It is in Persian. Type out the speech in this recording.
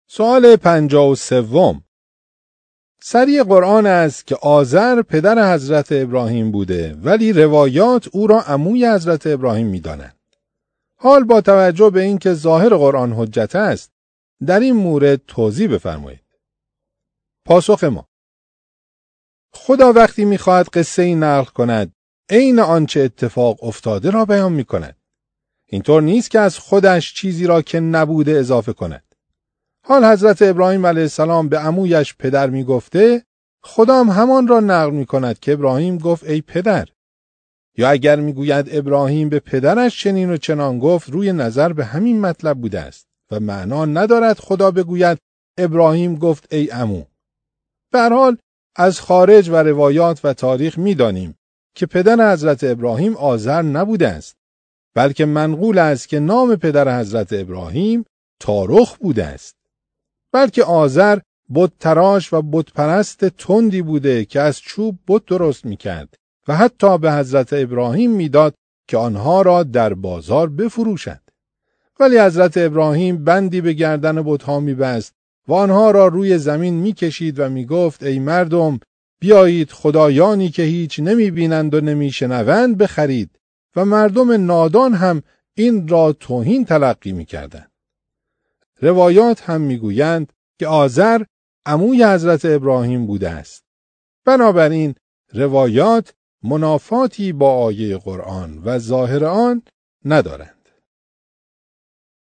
سوال 53. صریح قرآن است که آزر پدر حضرت ابراهیم بوده، ولی روایات او را عموی حضرت ابراهیم می‌دانند. حال با توجه به اینکه ظاهر قرآن حجت است، در این مورد توضیح بفرمایید. پاسخ ما: خدا وقتی می‌خواهد قصه‌ای نقل کند، عین آنچه اتفاق افتاده را بیان می‌کند. اینطور نیست که از خودش چیزی را که نبوده اضافه کند. حال حضرت ابراهیم علیه السلام به عمویش پدر میگفته، خدا هم همان را نقل میکند که ابراهیم گفت ای پدر. یا اگر میگوید ابراهیم به پدرش چنین و چنان گفت، روی نظر به همین مطلب بوده است و معنا ندارد خدا بگوید ابراهیم گفت ای عمو. به هر حال از خارج و روایات و تاریخ میدانیم که پدر حضرت ابراهیم آزر نبوده است، بلکه منقول است که نام پدر حضرت ابراهیم تارخ بوده است. بلکه آزر بت تراش و بت پرست تندی بوده که از چوب بت درست میکرد و حتی به حضرت ابراهیم میداد که آنها را در بازار بفروشد. ولی حضرت ابراهیم بندی به گردن بتها میبست و آنها را روی زمین میکشید و میگفت ای مردم، بیایید خدایانی که هیچ نمیبینند و نمیشنوند بخرید، و مردم نادان هم این را توهین تلقی میکردند. روایات هم میگویند که آزر عموی حضرت ابراهیم بوده است. بنابراین روایات منافاتی با آیه قرآن و ظاهر آن ندارند.